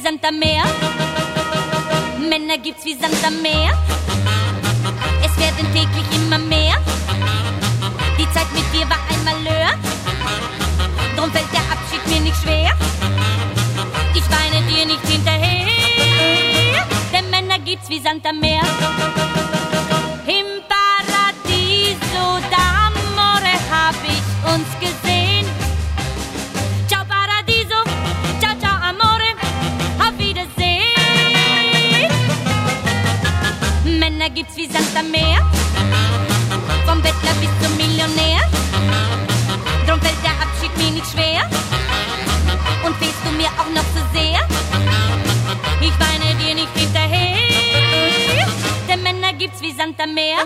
Sand am Meer. Männer gibt's wie Sand am Meer. Es werden täglich immer mehr. Die Zeit mit dir war ein Malheur. Drum fällt der Abschied mir nicht schwer. Ich weine dir nicht hinterher, denn Männer gibt's wie Sand am Meer. Im Paradiso d'amore hab ich uns gesehen. Ciao Paradiso, ciao ciao amore, auf Wiedersehen. Männer gibt's wie Sand am Meer, vom Bettler bis zum Millionär. Drum fällt der Abschied mir nicht schwer. Und fehlst du mir auch noch so sehr? Ich weine dir nicht hinterher, denn Männer gibt's wie Sand am Meer.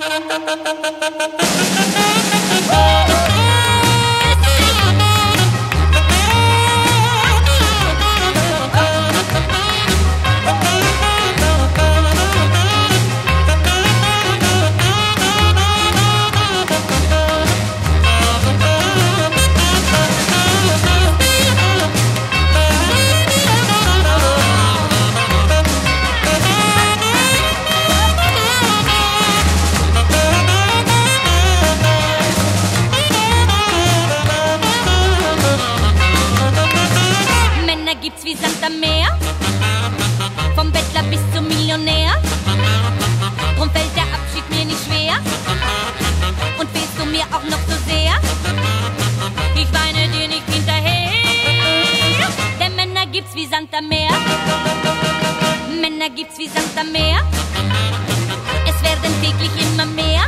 Gibt's wie Sand am Meer, vom Bettler bis zum Millionär. Drum fällt der Abschied mir nicht schwer. Und fehlst du mir auch noch so sehr? Ich weine dir nicht hinterher, denn Männer gibt's wie Sand am Meer. Männer gibt's wie Sand am Meer. Es werden täglich immer mehr.